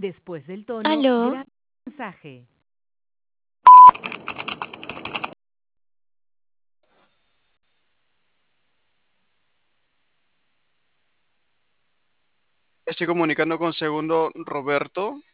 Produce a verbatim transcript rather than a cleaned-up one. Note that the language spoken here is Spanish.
Después del tono, Aló, graba el mensaje. Estoy comunicando con segundo Roberto.